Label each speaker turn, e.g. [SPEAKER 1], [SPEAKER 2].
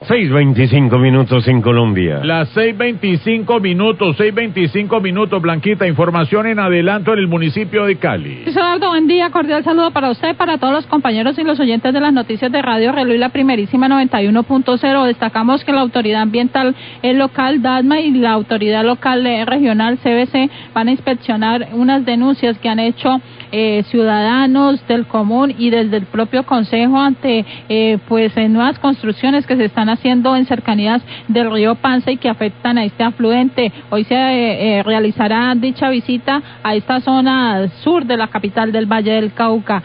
[SPEAKER 1] 6:25 en Colombia.
[SPEAKER 2] Las 6:25, Blanquita. Información en adelanto en el municipio de Cali.
[SPEAKER 3] Eduardo, buen día. Cordial saludo para usted, para todos los compañeros y los oyentes de las noticias de Radio Reloj y la primerísima 91.0. Destacamos que la autoridad ambiental local, DADMA, y la autoridad local regional, CBC, van a inspeccionar unas denuncias que han hecho ciudadanos del común y desde el propio consejo ante nuevas construcciones que se están haciendo en cercanías del río Panza y que afectan a este afluente. Hoy se realizará dicha visita a esta zona sur de la capital del Valle del Cauca.